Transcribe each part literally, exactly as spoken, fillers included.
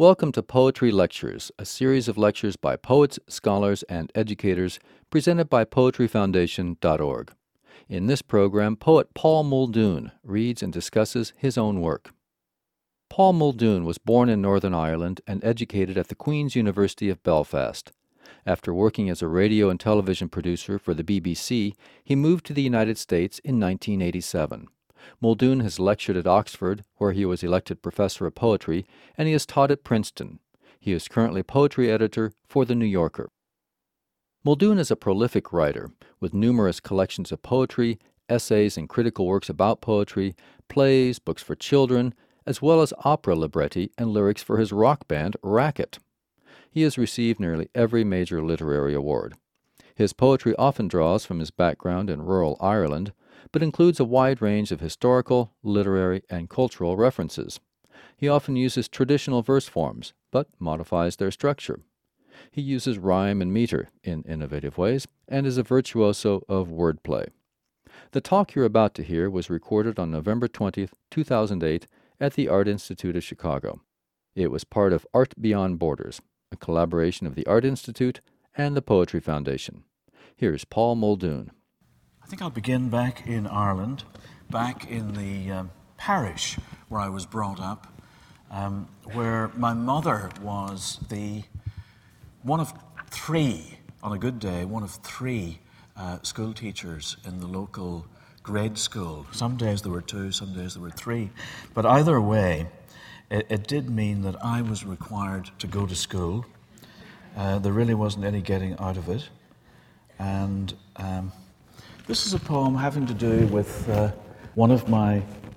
Welcome to Poetry Lectures, a series of lectures by poets, scholars, and educators presented by poetry foundation dot org. In this program, poet Paul Muldoon reads and discusses his own work. Paul Muldoon was born in Northern Ireland and educated at the Queen's University of Belfast. After working as a radio and television producer for the B B C, he moved to the United States in nineteen eighty-seven. Muldoon has lectured at Oxford, where he was elected professor of poetry, and he has taught at Princeton. He is currently poetry editor for The New Yorker. Muldoon is a prolific writer, with numerous collections of poetry, essays and critical works about poetry, plays, books for children, as well as opera libretti and lyrics for his rock band, Racket. He has received nearly every major literary award. His poetry often draws from his background in rural Ireland, but includes a wide range of historical, literary, and cultural references. He often uses traditional verse forms, but modifies their structure. He uses rhyme and meter in innovative ways, and is a virtuoso of wordplay. The talk you're about to hear was recorded on November twentieth, two thousand eight, at the Art Institute of Chicago. It was part of Art Beyond Borders, a collaboration of the Art Institute and the Poetry Foundation. Here's Paul Muldoon. I think I'll begin back in Ireland, back in the um, parish where I was brought up, um, where my mother was the one of three, on a good day, one of three uh, school teachers in the local grade school. Some days there were two, some days there were three. But either way, it, it did mean that I was required to go to school. Uh, there really wasn't any getting out of it. And um, this is a poem having to do with uh, one of my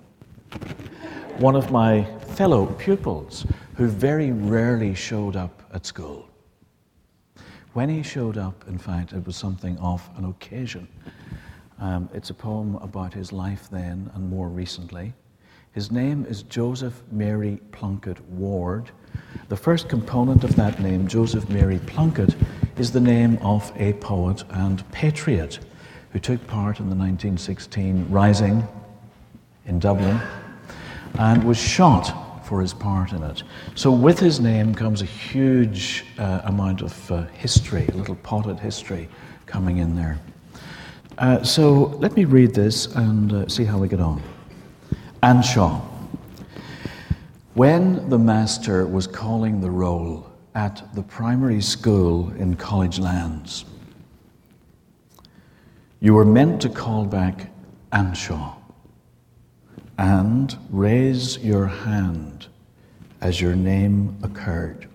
one of my fellow pupils who very rarely showed up at school. When he showed up, in fact, it was something of an occasion. Um, it's a poem about his life then and more recently. His name is Joseph Mary Plunkett Ward. The first component of that name, Joseph Mary Plunkett, is the name of a poet and patriot who took part in the nineteen sixteen Rising in Dublin and was shot for his part in it. So with his name comes a huge uh, amount of uh, history, a little potted history coming in there. Uh, so let me read this and uh, see how we get on. Anshaw. When the master was calling the roll at the primary school in College Lands, you were meant to call back Anshaw and raise your hand as your name occurred.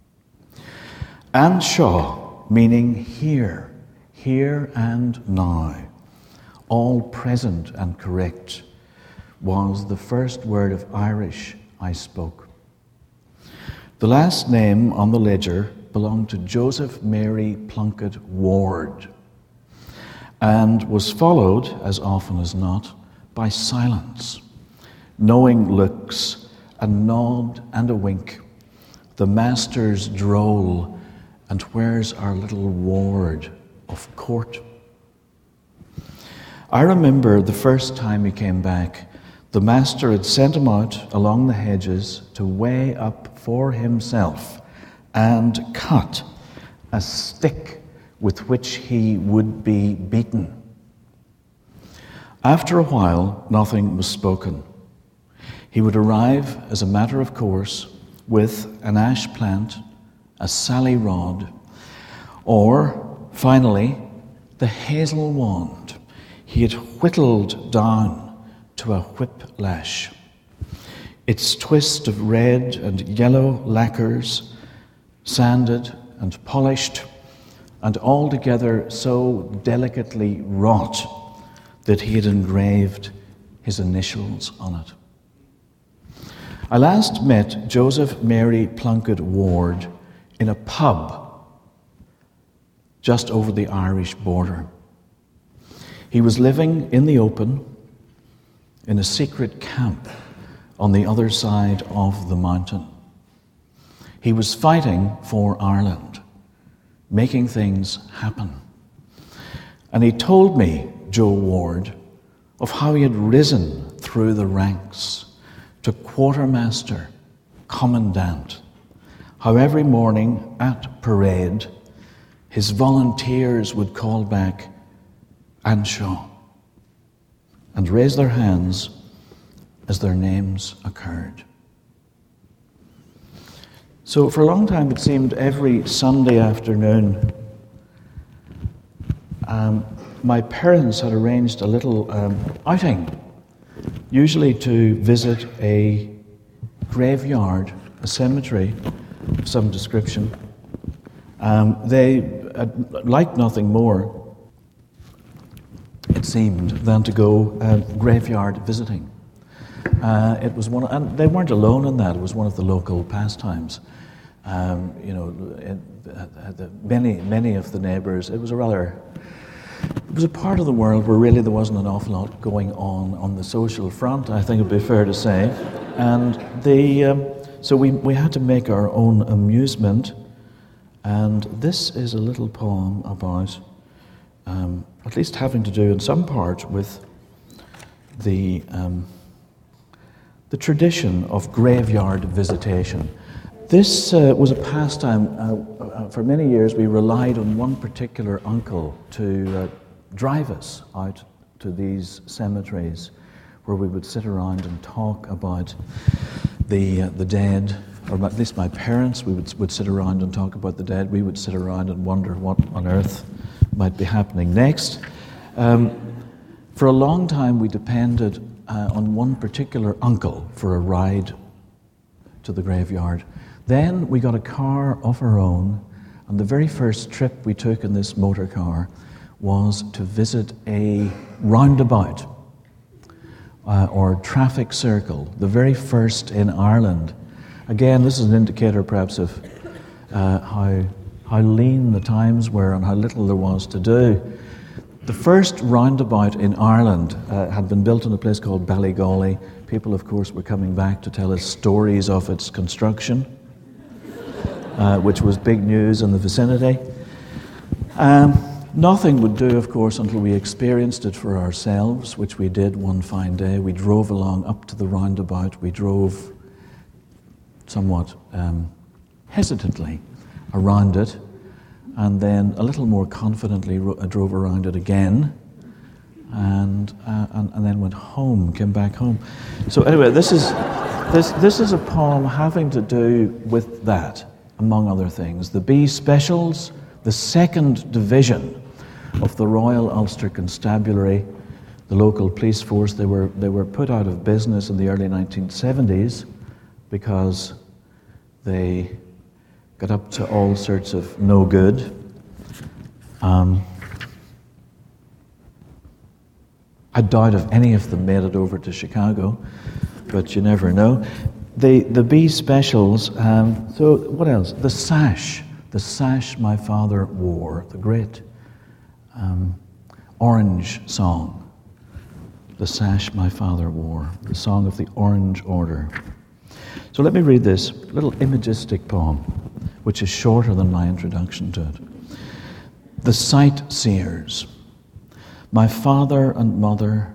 Anshaw, meaning here, here and now, all present and correct, was the first word of Irish I spoke. The last name on the ledger belonged to Joseph Mary Plunkett Ward, and was followed, as often as not, by silence, knowing looks, a nod and a wink, the master's droll, and where's our little ward of court? I remember the first time he came back, the master had sent him out along the hedges to weigh up for himself and cut a stick with which he would be beaten. After a while, nothing was spoken. He would arrive, as a matter of course, with an ash plant, a sally rod, or, finally, the hazel wand he had whittled down to a whiplash. Its twist of red and yellow lacquers, sanded and polished, and altogether so delicately wrought that he had engraved his initials on it. I last met Joseph Mary Plunkett Ward in a pub just over the Irish border. He was living in the open in a secret camp on the other side of the mountain. He was fighting for Ireland, making things happen. And he told me, Joe Ward, of how he had risen through the ranks to quartermaster, commandant, how every morning at parade his volunteers would call back Anseo and raise their hands as their names occurred. So for a long time it seemed every Sunday afternoon um, my parents had arranged a little um, outing, usually to visit a graveyard, a cemetery of some description. Um, they uh, liked nothing more, it seemed, than to go uh, graveyard visiting. Uh, it was one, and they weren't alone in that. It was one of the local pastimes. Um, you know, it, uh, the, many many of the neighbours. It was a rather, it was a part of the world where really there wasn't an awful lot going on on the social front, I think it'd be fair to say, and the um, so we we had to make our own amusement. And this is a little poem about, um, at least having to do in some part with the um, the tradition of graveyard visitation. This uh, was a pastime. Uh, uh, for many years we relied on one particular uncle to uh, drive us out to these cemeteries where we would sit around and talk about the uh, the dead. Or at least my parents, we would, would sit around and talk about the dead. We would sit around and wonder what on earth might be happening next. Um, for a long time, we depended uh, on one particular uncle for a ride to the graveyard. Then we got a car of our own, and the very first trip we took in this motor car was to visit a roundabout uh, or traffic circle, the very first in Ireland. Again, this is an indicator perhaps of uh, how, how lean the times were and how little there was to do. The first roundabout in Ireland uh, had been built in a place called Ballygawley. People, of course, were coming back to tell us stories of its construction, uh, which was big news in the vicinity. Um, nothing would do, of course, until we experienced it for ourselves, which we did one fine day. We drove along up to the roundabout. We drove somewhat um, hesitantly around it, and then a little more confidently ro- drove around it again, and, uh, and and then went home, came back home. So anyway, this is this this is a poem having to do with that, among other things. The B Specials, the second division of the Royal Ulster Constabulary, the local police force, they were they were put out of business in the early nineteen seventies. Because they got up to all sorts of no good. Um, I doubt if any of them made it over to Chicago, but you never know. The the B Specials, um, so what else? The sash, the sash my father wore, the great um, Orange song. The sash my father wore, the song of the Orange Order. So let me read this little imagistic poem, which is shorter than my introduction to it. The Sightseers. My father and mother,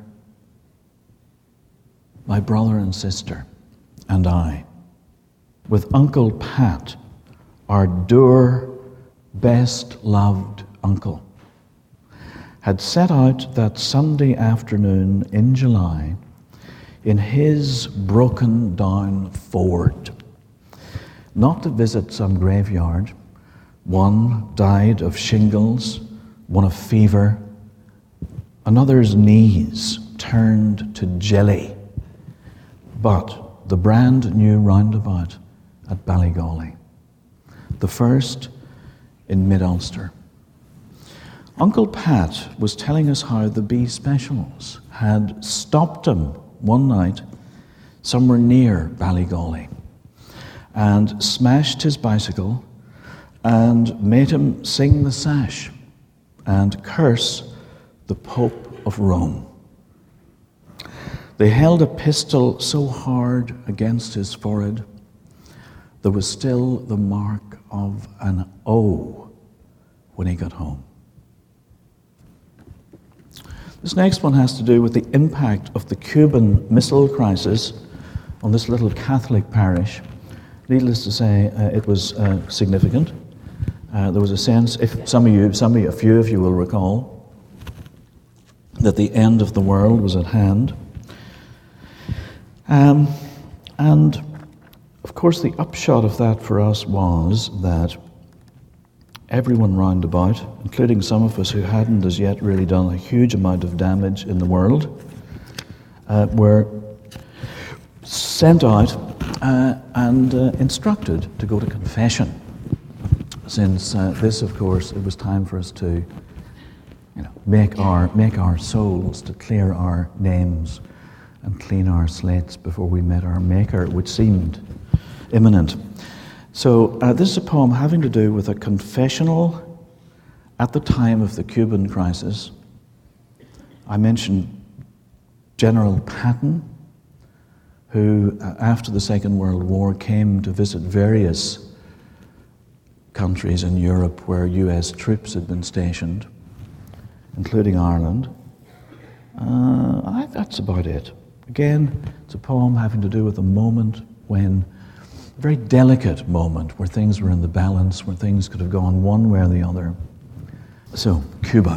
my brother and sister, and I, with Uncle Pat, our dour, best-loved uncle, had set out that Sunday afternoon in July in his broken-down Ford, not to visit some graveyard. One died of shingles, one of fever, another's knees turned to jelly, but the brand new roundabout at Ballygawley, the first in mid-Ulster. Uncle Pat was telling us how the B Specials had stopped him one night somewhere near Ballygawley and smashed his bicycle and made him sing the sash and curse the Pope of Rome. They held a pistol so hard against his forehead there was still the mark of an O when he got home. This next one has to do with the impact of the Cuban Missile Crisis on this little Catholic parish Needless to say, uh, it was uh, significant. Uh, there was a sense, if some of you, some of you, a few of you will recall, that the end of the world was at hand. Um, and, of course, the upshot of that for us was that everyone round about, including some of us who hadn't as yet really done a huge amount of damage in the world, uh, were sent out uh, and uh, instructed to go to confession. Since uh, this, of course, it was time for us to, you know, make our make our souls, to clear our names and clean our slates before we met our Maker, which seemed imminent. So uh, this is a poem having to do with a confessional at the time of the Cuban crisis. I mentioned General Patton, who uh, after the Second World War came to visit various countries in Europe where U S troops had been stationed, including Ireland. Uh, I, that's about it. Again, it's a poem having to do with a moment when, a very delicate moment where things were in the balance, where things could have gone one way or the other. So, Cuba.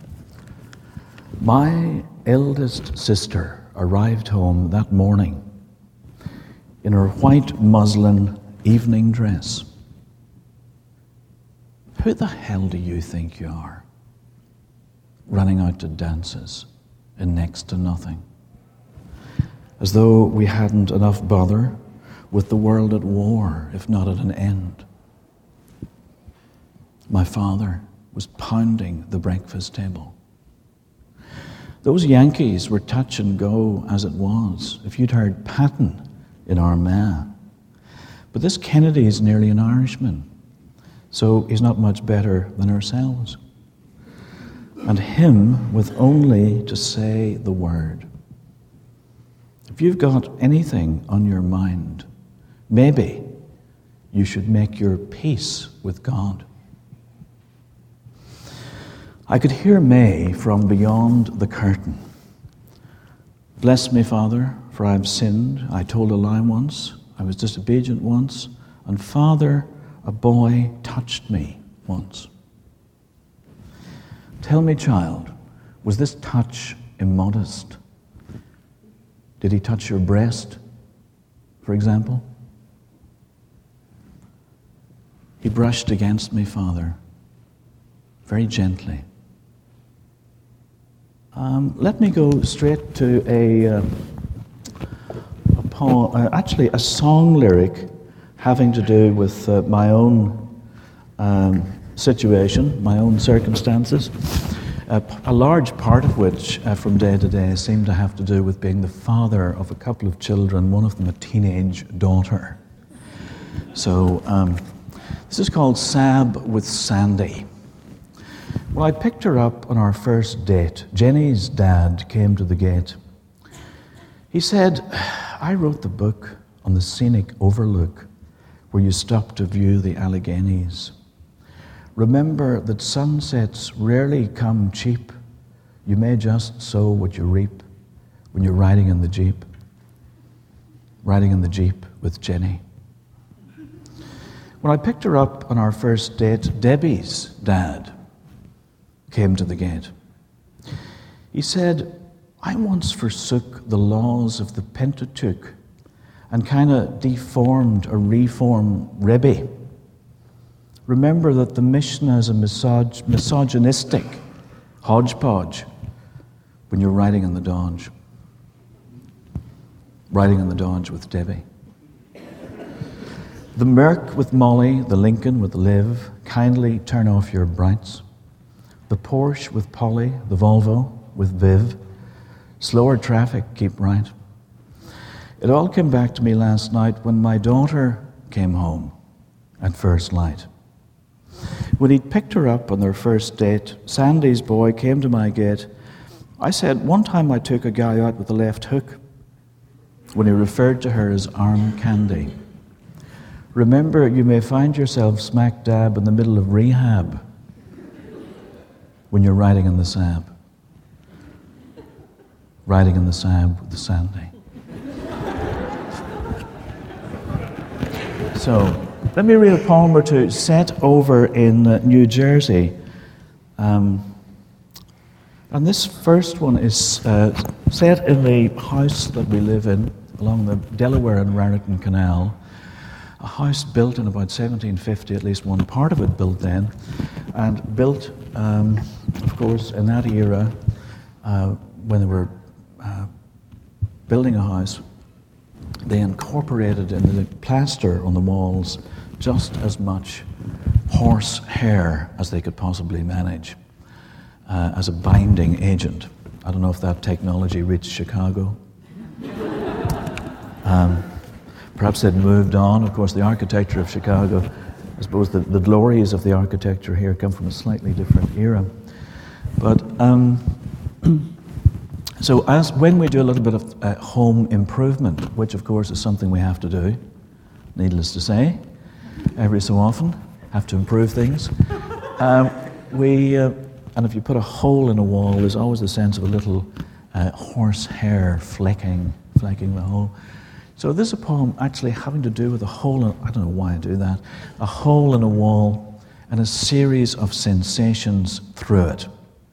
My eldest sister arrived home that morning in her white muslin evening dress. Who the hell do you think you are, running out to dances in next to nothing? As though we hadn't enough bother with the world at war, if not at an end. My father was pounding the breakfast table. Those Yankees were touch and go as it was, if you'd heard Patton in Armagh. But this Kennedy is nearly an Irishman, so he's not much better than ourselves. And him with only to say the word. If you've got anything on your mind, maybe you should make your peace with God. I could hear May from beyond the curtain. Bless me, Father, for I've sinned. I told a lie once. I was disobedient once. And Father, a boy touched me once. Tell me, child, was this touch immodest? Did he touch your breast, for example? He brushed against me, Father, very gently. Um, let me go straight to a, uh, a poem, uh, actually a song lyric having to do with uh, my own um, situation, my own circumstances, uh, a large part of which uh, from day to day seemed to have to do with being the father of a couple of children, one of them a teenage daughter. So um, this is called Sab with Sandy. Well, I picked her up on our first date. Jenny's dad came to the gate. He said, I wrote the book on the scenic overlook where you stop to view the Alleghenies. Remember that sunsets rarely come cheap. You may just sow what you reap when you're riding in the Jeep. Riding in the Jeep with Jenny. When I picked her up on our first date, Debbie's dad came to the gate. He said, I once forsook the laws of the Pentateuch and kind of deformed or reformed Rebbe. Remember that the Mishnah is a misog- misogynistic hodgepodge when you're riding in the Dodge. Riding in the Dodge with Debbie. The Merc with Molly, the Lincoln with Liv, kindly turn off your brights. The Porsche with Polly, the Volvo with Viv. Slower traffic, keep right. It all came back to me last night when my daughter came home at first light. When he'd picked her up on their first date, Sandy's boy came to my gate. I said, one time I took a guy out with a left hook when he referred to her as arm candy. Remember, you may find yourself smack dab in the middle of rehab when you're riding in the Sab. Riding in the Sab with the Sandy. So, let me read a poem or two set over in uh, New Jersey. Um, and this first one is uh, set in the house that we live in along the Delaware and Raritan Canal. A house built in about seventeen fifty, at least one part of it built then, and built, um, of course, in that era, uh, when they were uh, building a house, they incorporated in the plaster on the walls just as much horse hair as they could possibly manage uh, as a binding agent. I don't know if that technology reached Chicago. Um, perhaps they'd moved on. Of course, the architecture of Chicago, I suppose the, the glories of the architecture here come from a slightly different era. But um, so as when we do a little bit of uh, home improvement, which of course is something we have to do, needless to say, every so often, have to improve things. Um, we, uh, and if you put a hole in a wall, there's always the sense of a little uh, horse hair flecking, flecking the hole. So this is a poem actually having to do with a hole in, I don't know why I do that, a hole in a wall and a series of sensations through it.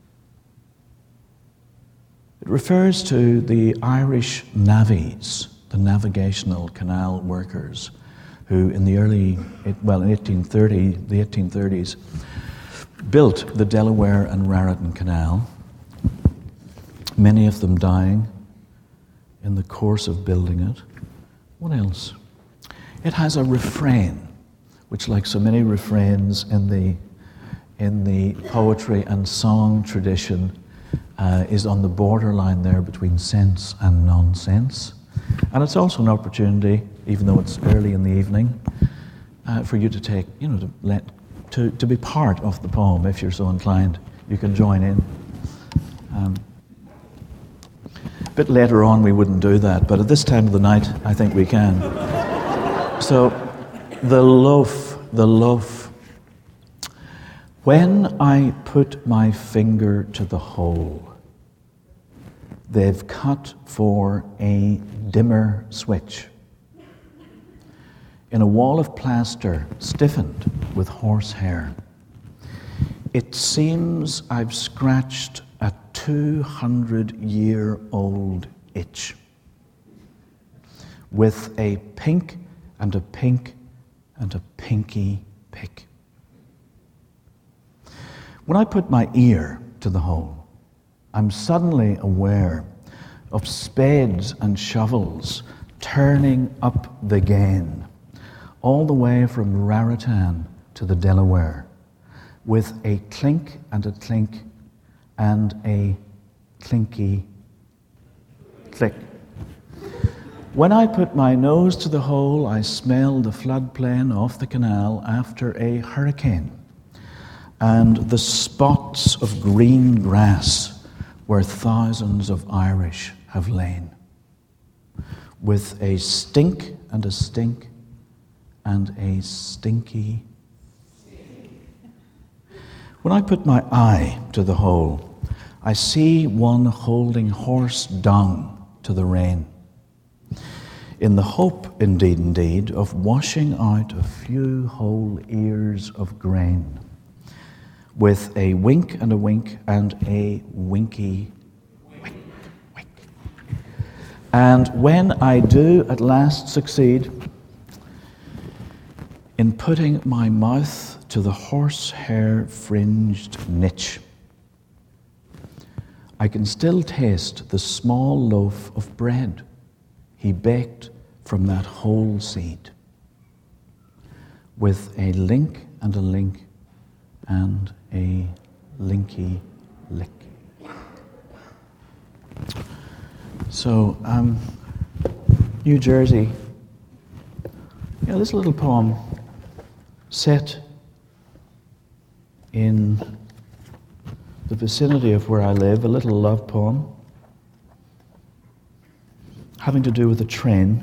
It refers to the Irish navvies, the navigational canal workers, who in the early, well, in eighteen thirty, the eighteen thirties, built the Delaware and Raritan Canal, many of them dying in the course of building it. What else? It has a refrain, which, like so many refrains in the in the poetry and song tradition, uh, is on the borderline there between sense and nonsense. And it's also an opportunity, even though it's early in the evening, uh, for you to take, you know, to let to to be part of the poem if you're so inclined. You can join in. Um, A bit later on we wouldn't do that, but at this time of the night I think we can. So, the loaf, the loaf. When I put my finger to the hole, they've cut for a dimmer switch. In a wall of plaster stiffened with horsehair, it seems I've scratched a two hundred year old itch with a pink and a pink and a pinky pick. When I put my ear to the hole, I'm suddenly aware of spades and shovels turning up the gain, all the way from Raritan to the Delaware, with a clink and a clink and a clinky click. When I put my nose to the hole, I smell the floodplain off the canal after a hurricane, and the spots of green grass where thousands of Irish have lain, with a stink and a stink and a stinky. When I put my eye to the hole, I see one holding horse dung to the rain, in the hope, indeed, indeed, of washing out a few whole ears of grain, with a wink and a wink and a winky wick, wick. And when I do at last succeed in putting my mouth to the horsehair fringed niche, I can still taste the small loaf of bread he baked from that whole seed, with a link and a link and a linky lick. So, um, New Jersey, you know, this little poem set in the vicinity of where I live, a little love poem having to do with a train,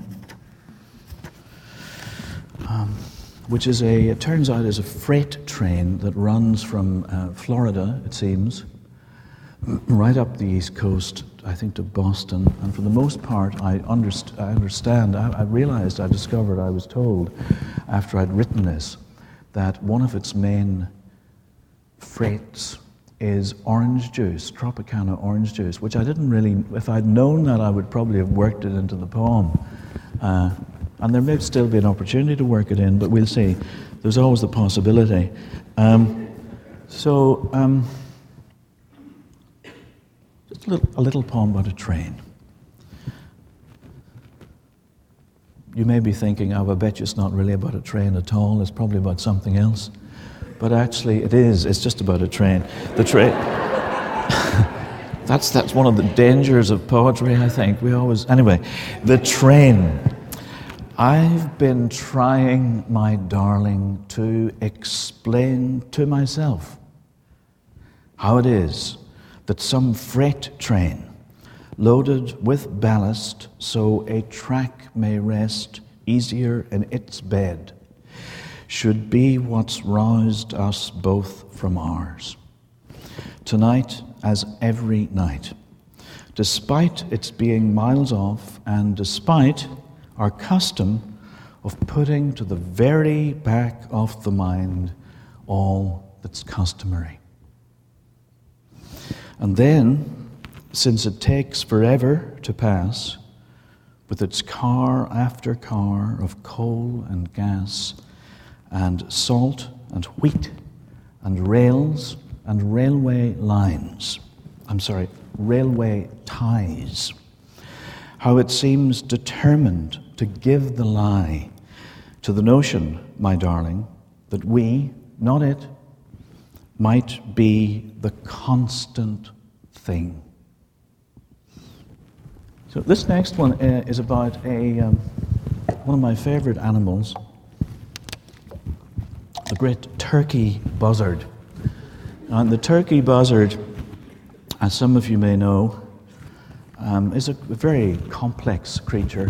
um, which is a, it turns out is a freight train that runs from uh, Florida, it seems, right up the East Coast I think, to Boston, and for the most part, I, underst- I understand, I, I realized, I discovered, I was told, after I'd written this, that one of its main freights is orange juice, Tropicana orange juice, which I didn't really, if I'd known that, I would probably have worked it into the poem. Uh, and there may still be an opportunity to work it in, but we'll see. There's always the possibility. Um, so, um, just a little, a little poem about a train. You may be thinking, oh, I bet you it's not really about a train at all, it's probably about something else. But actually it is, it's just about a train. The train, that's, that's one of the dangers of poetry, I think. We always, anyway, the train. I've been trying, my darling, to explain to myself how it is that some freight train, loaded with ballast so a track may rest easier in its bed, should be what's roused us both from ours. Tonight, as every night, despite its being miles off and despite our custom of putting to the very back of the mind all that's customary. And then, since it takes forever to pass, with its car after car of coal and gas, and salt and wheat and rails and railway lines, I'm sorry, railway ties, how it seems determined to give the lie to the notion, my darling, that we, not it, might be the constant thing. So this next one uh, is about a um, one of my favorite animals, the great turkey buzzard. And the turkey buzzard, as some of you may know, um, is a very complex creature.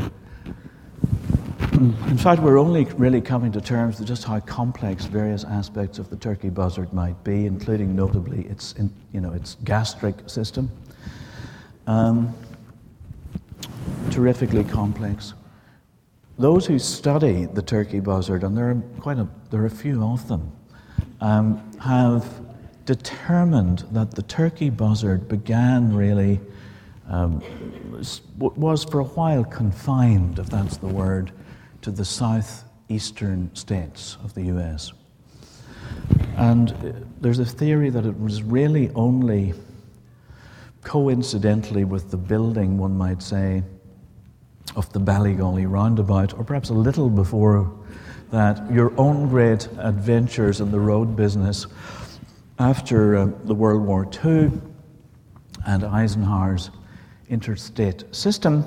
In fact, we're only really coming to terms with just how complex various aspects of the turkey buzzard might be, including notably its, in, you know, its gastric system. Um, terrifically complex. Those who study the turkey buzzard, and there are quite a there are a few of them, um, have determined that the turkey buzzard began really um, was for a while confined, if that's the word, to the southeastern states of the U S. And there's a theory that it was really only coincidentally with the building, one might say, of the Ballygolly roundabout, or perhaps a little before that, your own great adventures in the road business after uh, the World War Two and Eisenhower's interstate system,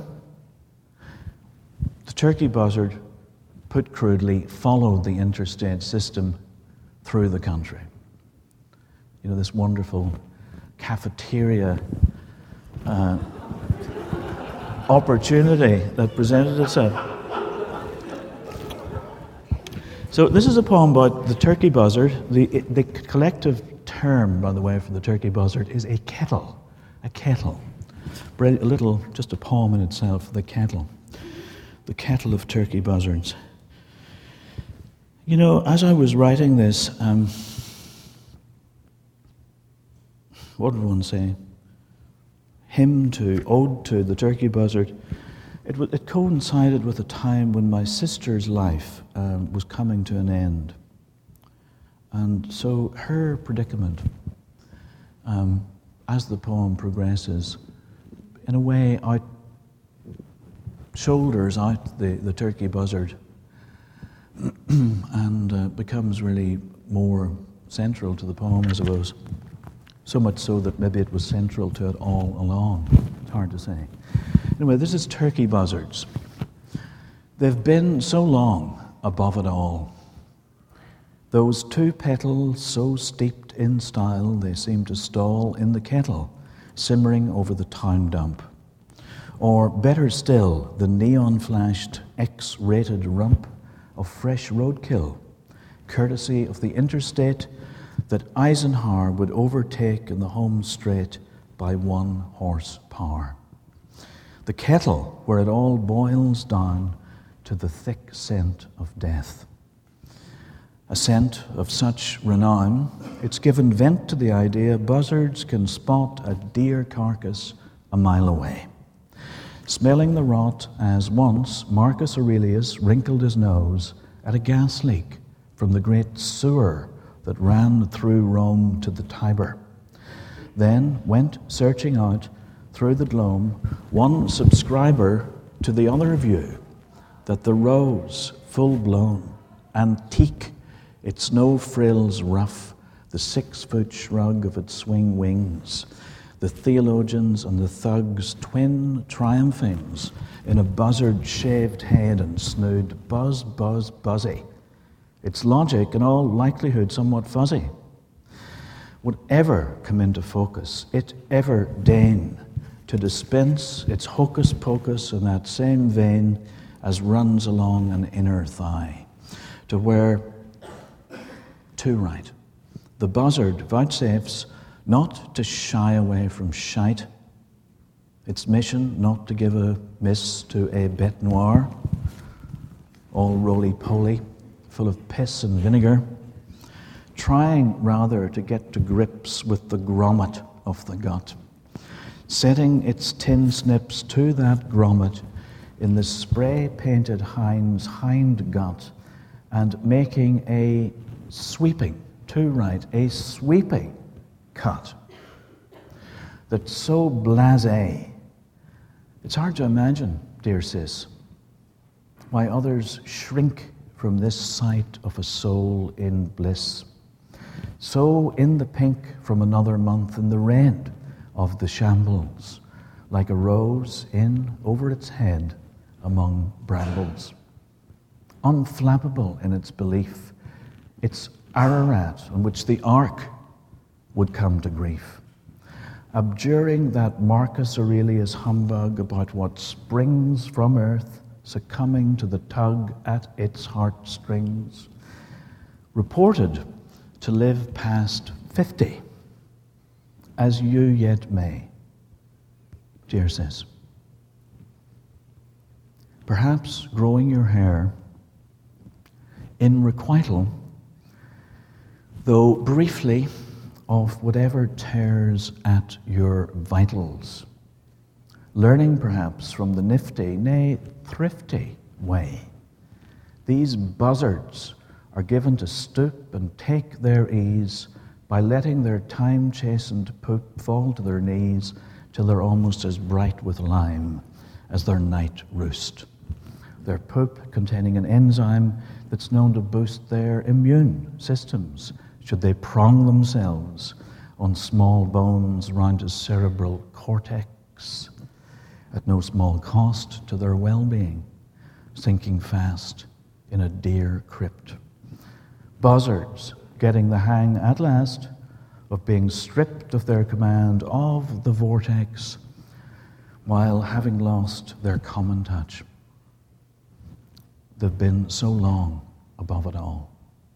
the turkey buzzard, put crudely, followed the interstate system through the country. You know, this wonderful cafeteria uh, opportunity that presented itself. So this is a poem about the turkey buzzard. The, the collective term, by the way, for the turkey buzzard is a kettle. A kettle. A little, just a poem in itself, the kettle. The kettle of turkey buzzards. You know, as I was writing this, um, what would one say? Hymn to, ode to the turkey buzzard. It, w- it coincided with a time when my sister's life um, was coming to an end. And so her predicament, um, as the poem progresses, in a way out, shoulders out the, the turkey buzzard and uh, becomes really more central to the poem, I suppose. So much so that maybe it was central to it all along. It's hard to say. Anyway, this is turkey buzzards. They've been so long above it all. Those two petals so steeped in style they seem to stall in the kettle, simmering over the town dump. Or better still, the neon-flashed X-rated rump of fresh roadkill, courtesy of the interstate that Eisenhower would overtake in the home straight by one horsepower. the kettle where it all boils down to the thick scent of death. A scent of such renown, it's given vent to the idea buzzards can spot a deer carcass a mile away, smelling the rot as once Marcus Aurelius wrinkled his nose at a gas leak from the great sewer that ran through Rome to the Tiber. Then went searching out through the gloam, one subscriber to the other view, that the rose, full-blown, antique, its no frills rough, the six-foot shrug of its swing wings, the theologians and the thugs, twin triumphings, in a buzzard shaved head and snood, buzz, buzz, buzzy. Its logic, in all likelihood, somewhat fuzzy, would ever come into focus, it ever deign to dispense its hocus pocus in that same vein as runs along an inner thigh, to where, too right, the buzzard vouchsafes not to shy away from shite, its mission not to give a miss to a bête noire, all roly-poly, full of piss and vinegar, trying rather to get to grips with the grommet of the gut, setting its tin snips to that grommet in the spray-painted hind's hind gut and making a sweeping, too right, a sweeping cut that's so blasé, it's hard to imagine, dear sis, why others shrink from this sight of a soul in bliss, so in the pink from another month in the red of the shambles, like a rose in over its head among brambles. Unflappable in its belief, its Ararat on which the ark would come to grief, abjuring that Marcus Aurelius humbug about what springs from earth, succumbing to the tug at its heartstrings, reported to live past fifty, as you yet may, dear sis. Perhaps growing your hair in requital, though briefly, of whatever tears at your vitals, learning perhaps from the nifty, nay, thrifty way. These buzzards are given to stoop and take their ease by letting their time-chastened poop fall to their knees till they're almost as bright with lime as their night roost. Their poop containing an enzyme that's known to boost their immune systems should they prong themselves on small bones round a cerebral cortex at no small cost to their well-being, sinking fast in a deer crypt. Buzzards getting the hang at last of being stripped of their command of the vortex while having lost their common touch. They've been so long above it all.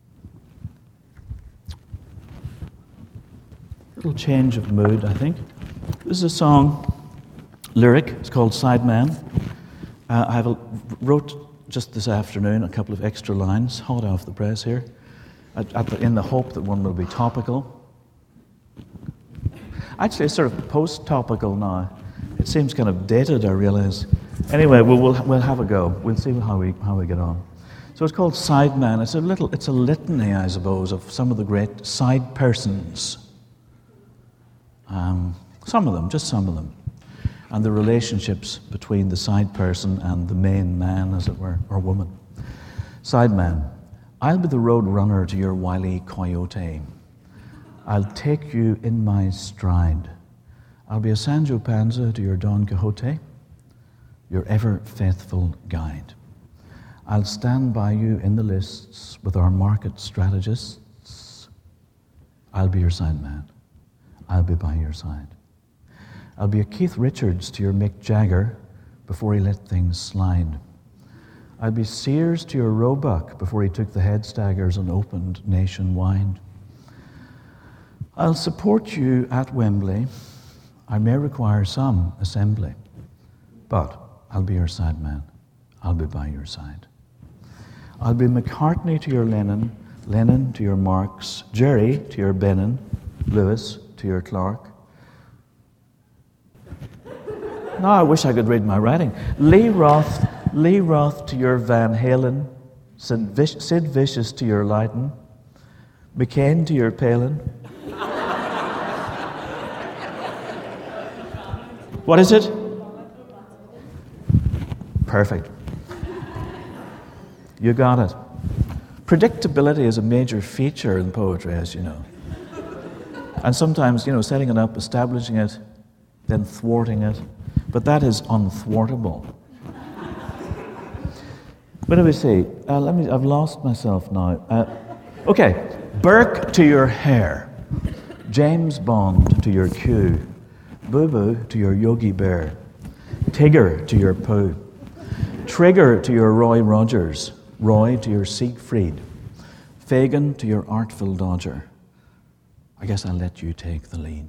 Little change of mood, I think. This is a song, lyric, it's called Sideman. Uh, I have a, wrote just this afternoon a couple of extra lines, hot off the press here, at, at the, in the hope that one will be topical. Actually, it's sort of post-topical now. It seems kind of dated, I realize. Anyway, we'll, we'll, we'll have a go. We'll see how we, how we get on. So it's called Sideman. It's a little, it's a litany, I suppose, of some of the great side persons. Um, some of them, just some of them. And the relationships between the side person and the main man, as it were, or woman. Sideman, I'll be the road runner to your wily coyote. I'll take you in my stride. I'll be a Sancho Panza to your Don Quixote, your ever-faithful guide. I'll stand by you in the lists with our market strategists. I'll be your sideman. I'll be by your side. I'll be a Keith Richards to your Mick Jagger before he let things slide. I'll be Sears to your Roebuck before he took the head staggers and opened nationwide. I'll support you at Wembley. I may require some assembly, But I'll be your side man. I'll be by your side. I'll be McCartney to your Lennon, Lennon to your Marx, Jerry to your Bennon, Lewis to your Clark. Now I wish I could read my writing. Lee Roth, Lee Roth to your Van Halen, Sid, Vish, Sid Vicious to your Lydon, McCain to your Palin. What is it? Perfect. You got it. Predictability is a major feature in poetry, as you know. And sometimes, you know, setting it up, establishing it, then thwarting it. But that is unthwartable. What do we see? Uh, let me. I've lost myself now. Uh, okay. Burke to your hair. James Bond to your Q. Boo Boo to your Yogi Bear. Tigger to your Pooh. Trigger to your Roy Rogers. Roy to your Siegfried. Fagin to your Artful Dodger. I guess I'll let you take the lead.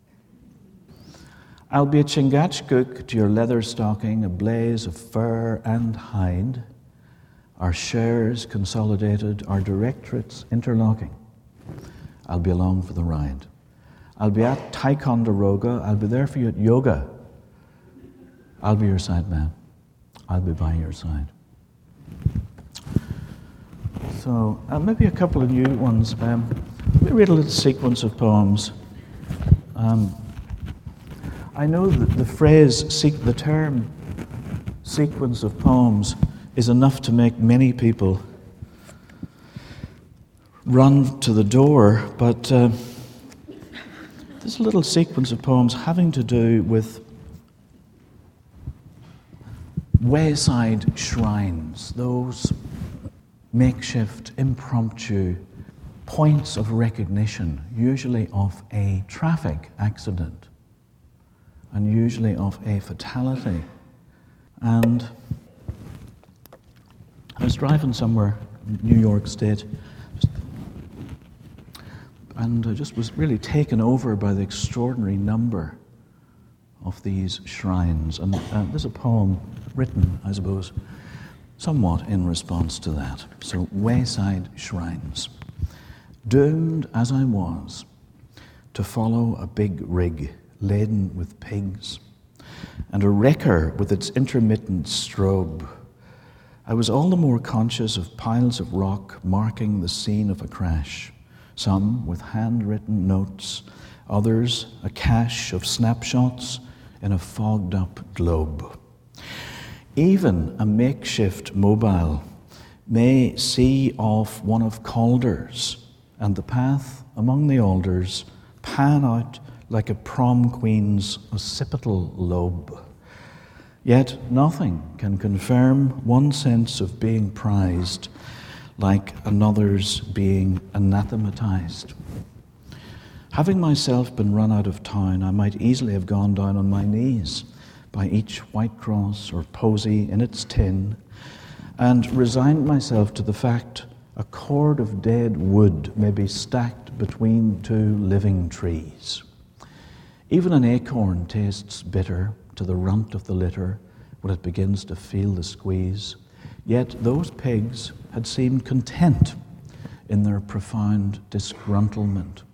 I'll be a Chingachgook to your leather stocking, a blaze of fur and hide. Our shares consolidated, our directorates interlocking. I'll be along for the ride. I'll be at Ticonderoga. I'll be there for you at yoga. I'll be your side man. I'll be by your side. So uh, maybe a couple of new ones. Um, let me read a little sequence of poems. Um, I know that the phrase, the term sequence of poems is enough to make many people run to the door, but uh, this little sequence of poems having to do with wayside shrines, those makeshift, impromptu points of recognition, usually of a traffic accident and usually of a fatality. And I was driving somewhere in New York State and I just was really taken over by the extraordinary number of these shrines. And uh, there's a poem written, I suppose, somewhat in response to that. So, wayside shrines. Doomed as I was to follow a big rig laden with pigs, and a wrecker with its intermittent strobe, I was all the more conscious of piles of rock marking the scene of a crash, some with handwritten notes, others a cache of snapshots in a fogged-up globe. Even a makeshift mobile may see off one of Calder's, and the path among the alders pan out like a prom queen's occipital lobe. Yet nothing can confirm one sense of being prized like another's being anathematized. Having myself been run out of town, I might easily have gone down on my knees by each white cross or posy in its tin and resigned myself to the fact a cord of dead wood may be stacked between two living trees. Even an acorn tastes bitter to the runt of the litter when it begins to feel the squeeze. Yet those pigs had seemed content in their profound disgruntlement.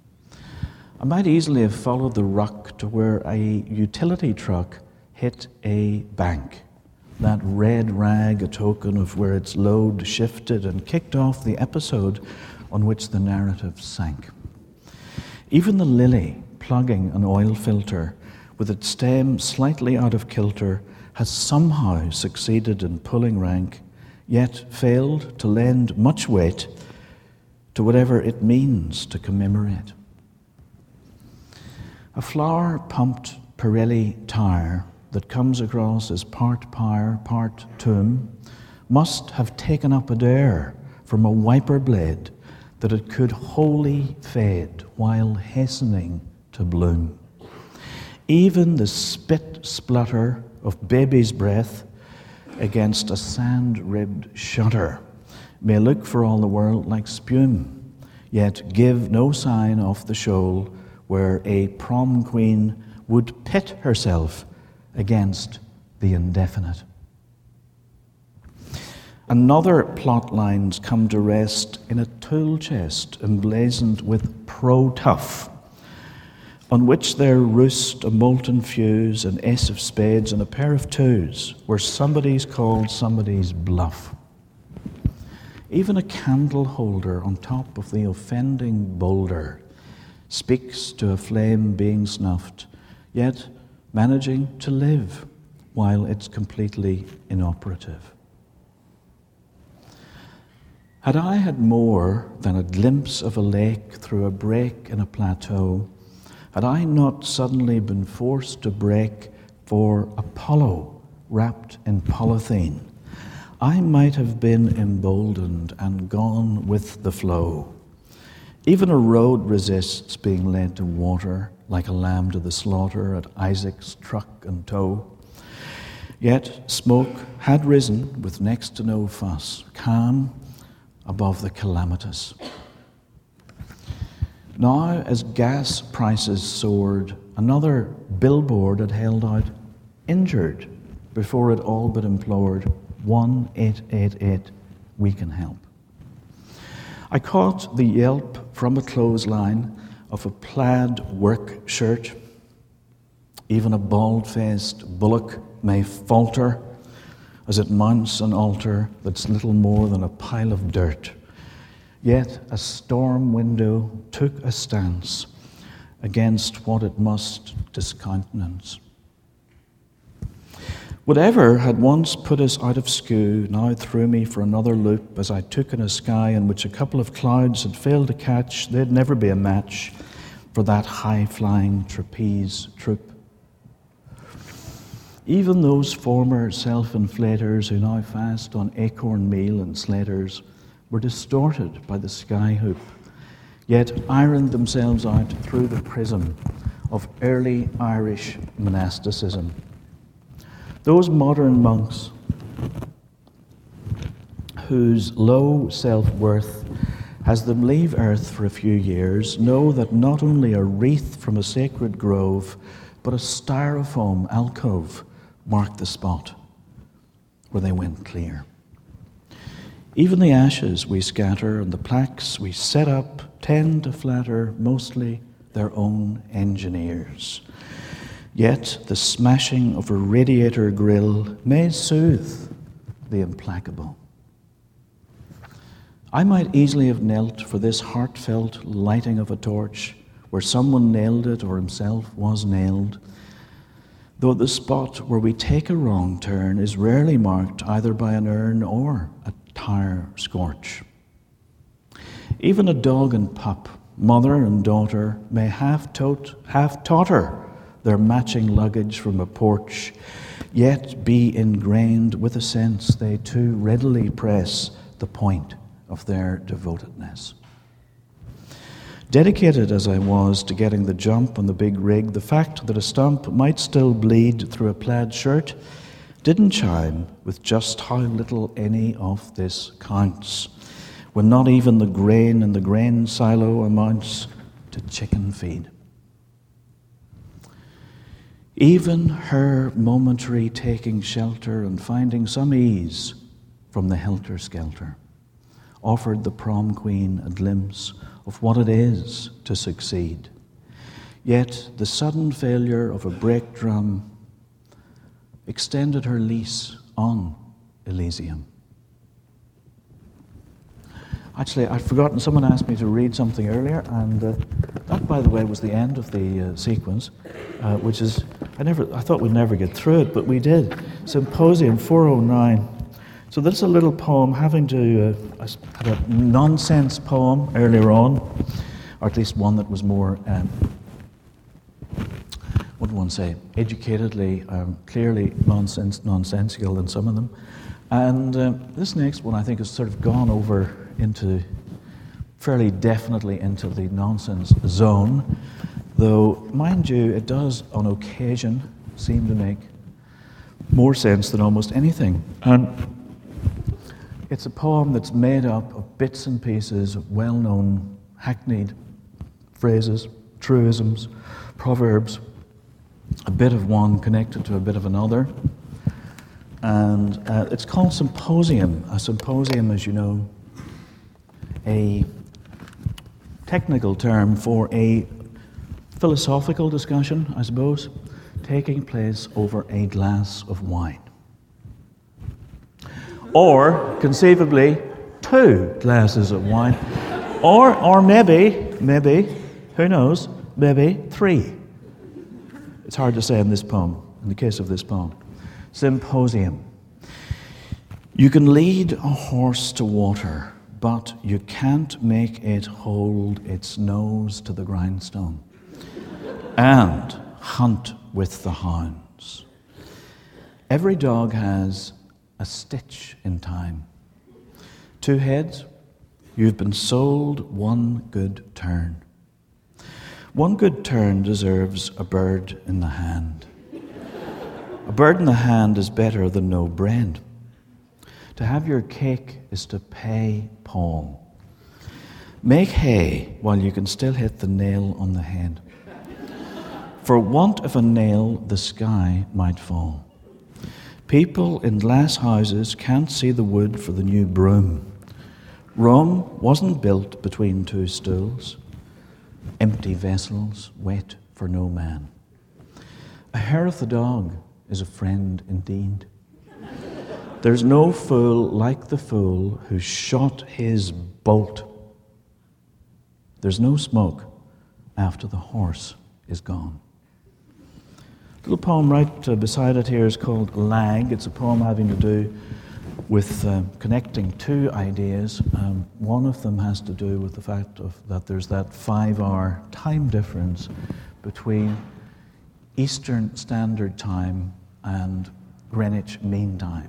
I might easily have followed the ruck to where a utility truck hit a bank, that red rag a token of where its load shifted and kicked off the episode on which the narrative sank. Even the lily plugging an oil filter with its stem slightly out of kilter has somehow succeeded in pulling rank, yet failed to lend much weight to whatever it means to commemorate. A flower-pumped Pirelli tire that comes across as part pyre, part tomb, must have taken up a dare from a wiper blade that it could wholly fade while hastening to bloom. Even the spit splutter of baby's breath against a sand-ribbed shutter may look for all the world like spume, yet give no sign of the shoal where a prom queen would pit herself against the indefinite. Another plot lines come to rest in a tool chest emblazoned with Pro-Tough, on which there roost a molten fuse, an ace of spades, and a pair of twos, where somebody's called somebody's bluff. Even a candle holder on top of the offending boulder speaks to a flame being snuffed, yet managing to live while it's completely inoperative. Had I had more than a glimpse of a lake through a break in a plateau, had I not suddenly been forced to break for Apollo wrapped in polythene, I might have been emboldened and gone with the flow. Even a road resists being led to water like a lamb to the slaughter at Isaac's truck and tow. Yet smoke had risen with next to no fuss, calm above the calamitous. Now, as gas prices soared, another billboard had held out, injured, before it all but implored, one eight eight eight, we can help. I caught the yelp from a clothesline of a plaid work shirt. Even a bald-faced bullock may falter as it mounts an altar that's little more than a pile of dirt. Yet a storm window took a stance against what it must discountenance. Whatever had once put us out of skew now threw me for another loop as I took in a sky in which a couple of clouds had failed to catch. There'd never be a match for that high-flying trapeze troop. Even those former self-inflators who now fast on acorn meal and slaters were distorted by the sky hoop, yet ironed themselves out through the prism of early Irish monasticism. Those modern monks whose low self-worth has them leave earth for a few years know that not only a wreath from a sacred grove, but a styrofoam alcove marked the spot where they went clear. Even the ashes we scatter and the plaques we set up tend to flatter mostly their own engineers. Yet the smashing of a radiator grill may soothe the implacable. I might easily have knelt for this heartfelt lighting of a torch where someone nailed it or himself was nailed, though the spot where we take a wrong turn is rarely marked either by an urn or a tire scorch. Even a dog and pup, mother and daughter, may half tote, half totter their matching luggage from a porch, yet be ingrained with a sense they too readily press the point of their devotedness. Dedicated as I was to getting the jump on the big rig, the fact that a stump might still bleed through a plaid shirt didn't chime with just how little any of this counts, when not even the grain in the grain silo amounts to chicken feed. Even her momentary taking shelter and finding some ease from the helter-skelter offered the prom queen a glimpse of what it is to succeed. Yet the sudden failure of a brake drum extended her lease on Elysium. Actually, I'd forgotten, someone asked me to read something earlier, and uh, that, by the way, was the end of the uh, sequence, uh, which is, I never, I thought we'd never get through it, but we did. Symposium four oh nine. So that's a little poem having to, uh, I had a nonsense poem earlier on, or at least one that was more, um, what would one say, educatedly, um, clearly nonsense, nonsensical than some of them. And uh, this next one I think has sort of gone over into, fairly definitely into the nonsense zone, though, mind you, it does on occasion seem to make more sense than almost anything. And it's a poem that's made up of bits and pieces of well-known hackneyed phrases, truisms, proverbs, a bit of one connected to a bit of another. And uh, it's called Symposium. A symposium, as you know, a technical term for a philosophical discussion, I suppose, taking place over a glass of wine. Or, conceivably, two glasses of wine. Or, or maybe, maybe, who knows, maybe three. It's hard to say in this poem, in the case of this poem. Symposium. You can lead a horse to water, but you can't make it hold its nose to the grindstone and hunt with the hounds. Every dog has a stitch in time. Two heads, you've been sold one good turn. One good turn deserves a bird in the hand. A bird in the hand is better than no bread. To have your cake is to pay Paul. Make hay while you can still hit the nail on the head. For want of a nail, the sky might fall. People in glass houses can't see the wood for the new broom. Rome wasn't built between two stools. Empty vessels wait for no man. A hair of the dog is a friend indeed. There's no fool like the fool who shot his bolt. There's no smoke after the horse is gone. A little poem right uh, beside it here is called Lag. It's a poem having to do with uh, connecting two ideas. Um, one of them has to do with the fact of that there's that five-hour time difference between Eastern Standard Time and Greenwich Mean Time.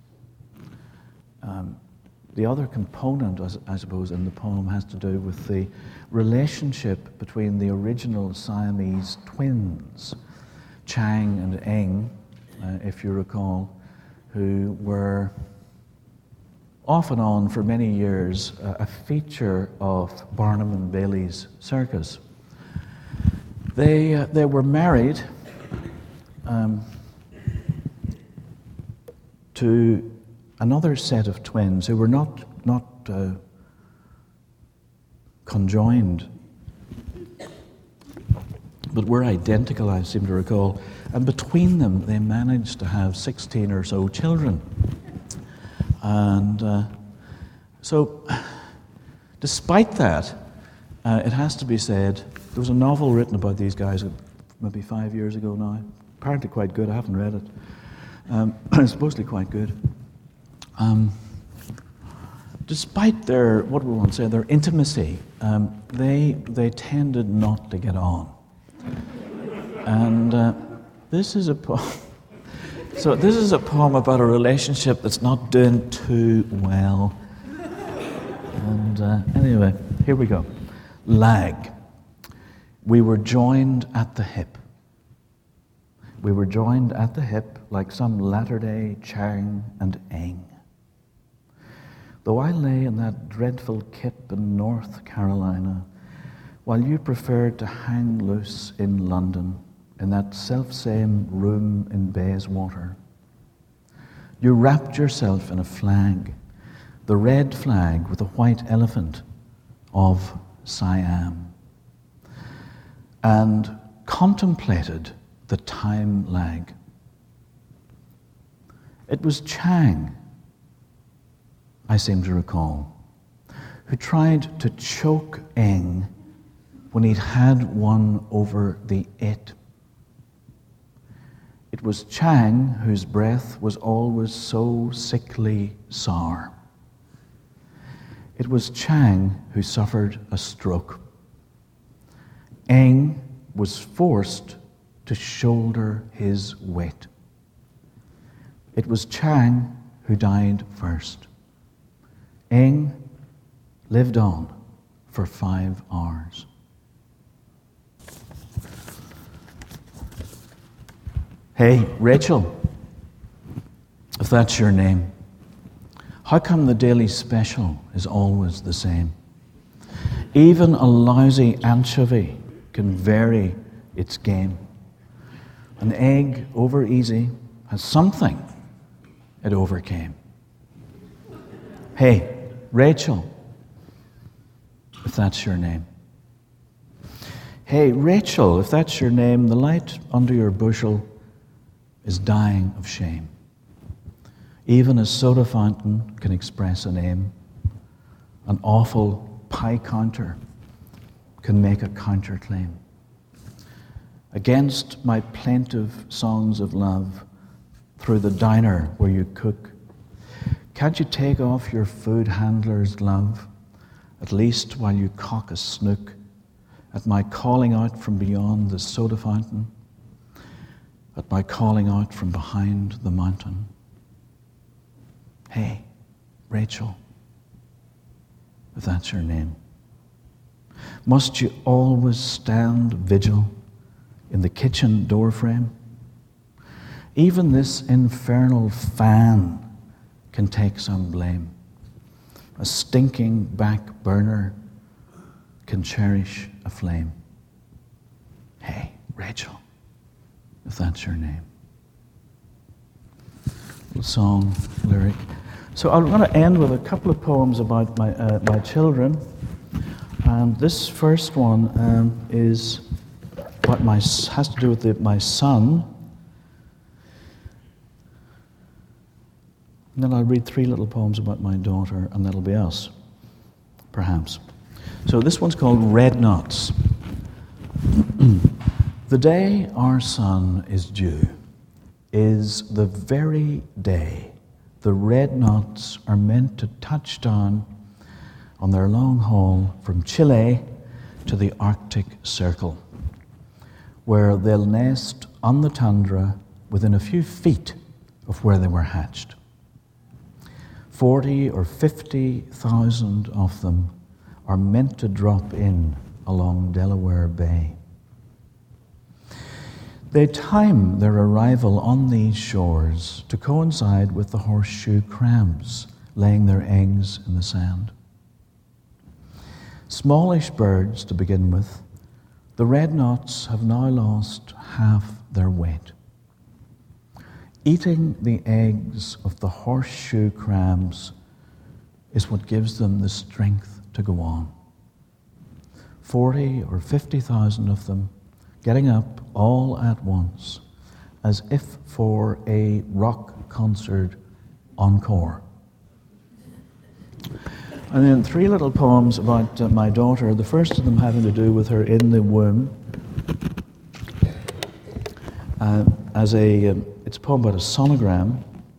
Um, the other component, I suppose, in the poem has to do with the relationship between the original Siamese twins, Chang and Eng, uh, if you recall, who were off and on for many years uh, a feature of Barnum and Bailey's circus. They, uh, they were married um, to another set of twins who were not, not uh, conjoined, but were identical, I seem to recall. And between them, they managed to have sixteen or so children. And uh, so, despite that, uh, it has to be said, there was a novel written about these guys maybe five years ago now. Apparently quite good. I haven't read it. Um, it's supposedly quite good. Um, despite their, what we want to say, their intimacy, um, they they tended not to get on. And uh, this is a poem. So this is a poem about a relationship that's not doing too well. And uh, anyway, here we go. Lag. We were joined at the hip. We were joined at the hip like some latter-day Chang and Eng. Though I lay in that dreadful kip in North Carolina, while you preferred to hang loose in London, in that self-same room in Bayswater. You wrapped yourself in a flag, the red flag with a white elephant of Siam, and contemplated the time lag. It was Chang, I seem to recall, who tried to choke Eng when he'd had one over the it. It was Chang whose breath was always so sickly sour. It was Chang who suffered a stroke. Eng was forced to shoulder his weight. It was Chang who died first. Eng lived on for five hours. Hey, Rachel, if that's your name, how come the daily special is always the same? Even a lousy anchovy can vary its game. An egg over easy has something it overcame. Hey, Rachel, if that's your name. Hey, Rachel, if that's your name, the light under your bushel is dying of shame. Even a soda fountain can express a name. An awful pie counter can make a counterclaim. Against my plaintive songs of love, through the diner where you cook, can't you take off your food handler's glove, at least while you cock a snook at my calling out from beyond the soda fountain, at my calling out from behind the mountain? Hey, Rachel, if that's your name, must you always stand vigil in the kitchen doorframe? Even this infernal fan can take some blame. A stinking back burner can cherish a flame. Hey, Rachel, if that's your name. Little song, lyric. So I'm going to end with a couple of poems about my uh, my children. And this first one um, is what my has to do with the, my son. And then I'll read three little poems about my daughter, and that'll be us, perhaps. So this one's called Red Knots. The day our son is due is the very day the red knots are meant to touch down on their long haul from Chile to the Arctic Circle, where they'll nest on the tundra within a few feet of where they were hatched. Forty or fifty thousand of them are meant to drop in along Delaware Bay. They time their arrival on these shores to coincide with the horseshoe crabs laying their eggs in the sand. Smallish birds to begin with, the red knots have now lost half their weight. Eating the eggs of the horseshoe crabs is what gives them the strength to go on. Forty or fifty thousand of them getting up all at once, as if for a rock concert encore. And then three little poems about uh, my daughter, the first of them having to do with her in the womb. Uh, as a, um, it's a poem about a sonogram.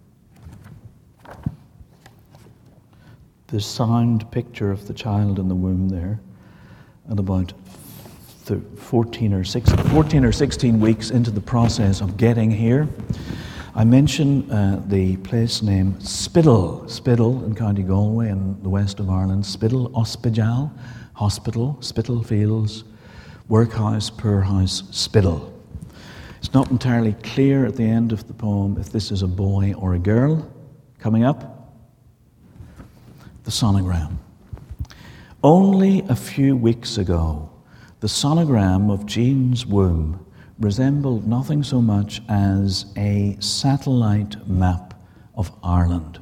The sound picture of the child in the womb there, and about fourteen or sixteen weeks into the process of getting here. I mention uh, the place name Spiddal, Spiddal in County Galway in the west of Ireland, Spiddal Hospital, Hospital, Spitalfields, Workhouse, Poorhouse, Spiddal. It's not entirely clear at the end of the poem if this is a boy or a girl. Coming up, the sonogram. Only a few weeks ago, the sonogram of Jean's womb resembled nothing so much as a satellite map of Ireland.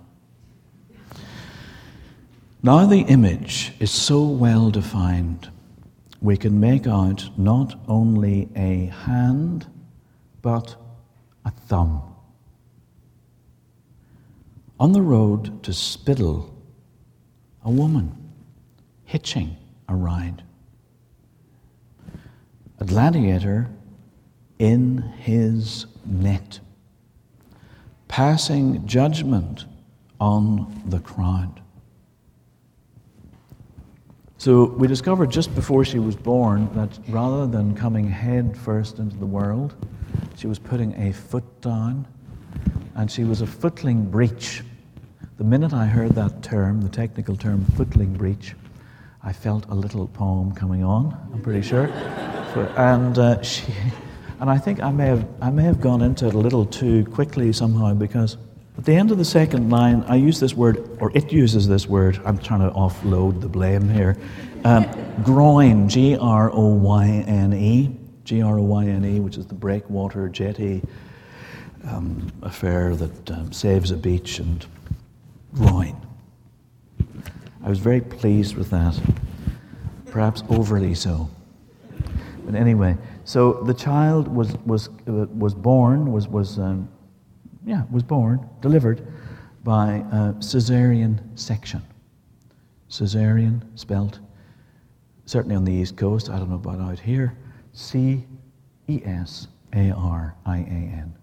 Now the image is so well defined, we can make out not only a hand, but a thumb. On the road to Spiddal, a woman hitching a ride. A gladiator in his net, passing judgment on the crowd. So we discovered just before she was born that rather than coming head first into the world, she was putting a foot down, and she was a footling breech. The minute I heard that term, the technical term footling breech, I felt a little poem coming on, I'm pretty sure. And uh, she, and I think I may have I may have gone into it a little too quickly somehow, because at the end of the second line, I use this word, or it uses this word. I'm trying to offload the blame here. Um, groyne, G R O Y N E, G R O Y N E, which is the breakwater jetty um, affair that um, saves a beach and groin. I was very pleased with that, perhaps overly so. But anyway, so the child was was uh, was born was was um, yeah was born delivered by uh, cesarean section. Cesarean spelt certainly on the East Coast. I don't know about out here. C E S A R I A N.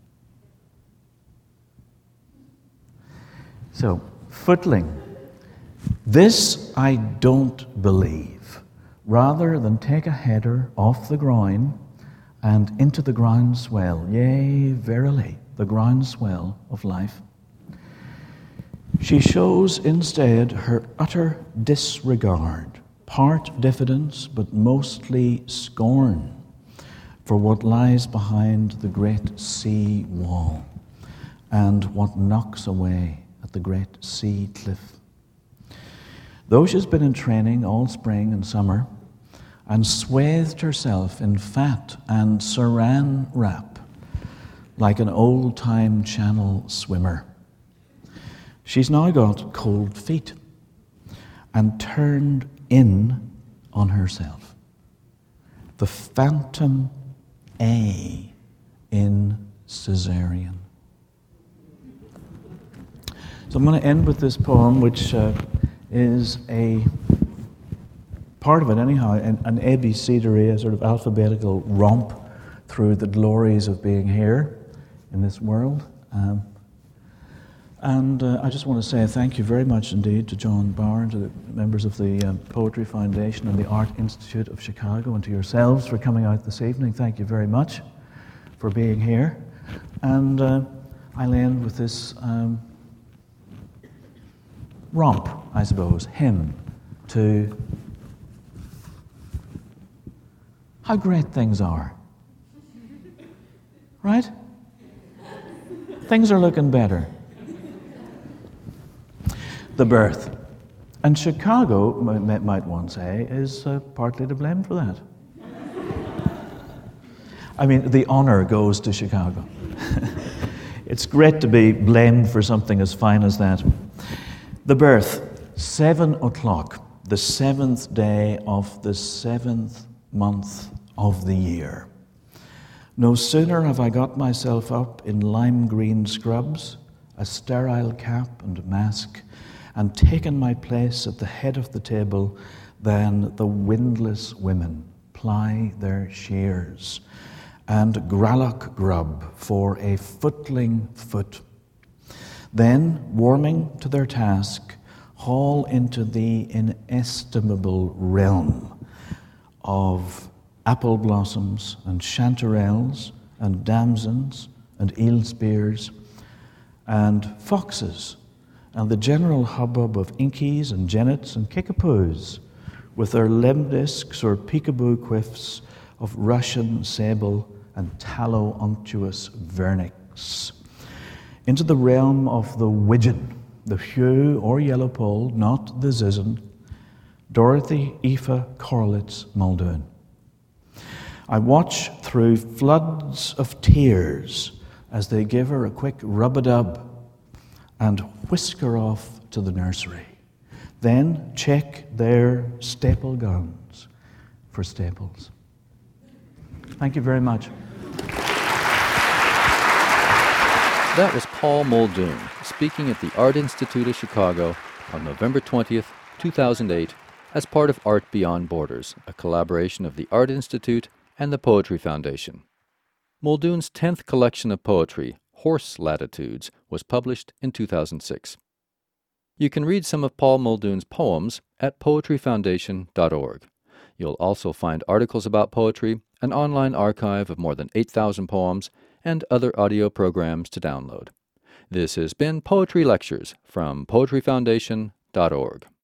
So footling. This I don't believe. Rather than take a header off the groin and into the groundswell, yea, verily, the groundswell of life, she shows instead her utter disregard, part diffidence, but mostly scorn for what lies behind the great sea wall and what knocks away at the great sea cliff. Though she's been in training all spring and summer and swathed herself in fat and saran wrap like an old-time channel swimmer, she's now got cold feet and turned in on herself. The phantom A in cesarean. So I'm going to end with this poem, which uh, is a part of it anyhow, an, an A B C, a sort of alphabetical romp through the glories of being here in this world. Um, and uh, I just want to say thank you very much indeed to John Bauer and to the members of the um, Poetry Foundation and the Art Institute of Chicago, and to yourselves for coming out this evening. Thank you very much for being here. And uh, I'll end with this um, romp, I suppose, hymn to how great things are. Right? Things are looking better. The birth. And Chicago, might one say, is uh, partly to blame for that. I mean, the honor goes to Chicago. It's great to be blamed for something as fine as that. The birth, seven o'clock, the seventh day of the seventh month of the year. No sooner have I got myself up in lime green scrubs, a sterile cap and mask, and taken my place at the head of the table than the windless women ply their shears and gralloch grub for a footling foot. Then, warming to their task, haul into the inestimable realm of apple blossoms and chanterelles and damsons and eel spears and foxes and the general hubbub of inkies and jennets and kickapoos with their lemdisks or peekaboo quiffs of Russian sable and tallow unctuous vernix. Into the realm of the widgeon, the hue or yellow pole, not the zizzen, Dorothy Aoife Corlitz Muldoon. I watch through floods of tears as they give her a quick rub-a-dub and whisk her off to the nursery. Then check their staple guns for staples. Thank you very much. That was Paul Muldoon speaking at the Art Institute of Chicago on November twentieth, two thousand eight, as part of Art Beyond Borders, a collaboration of the Art Institute and the Poetry Foundation. Muldoon's tenth collection of poetry, Horse Latitudes, was published in two thousand six. You can read some of Paul Muldoon's poems at poetry foundation dot org. You'll also find articles about poetry, an online archive of more than eight thousand poems, and other audio programs to download. This has been Poetry Lectures from poetry foundation dot org.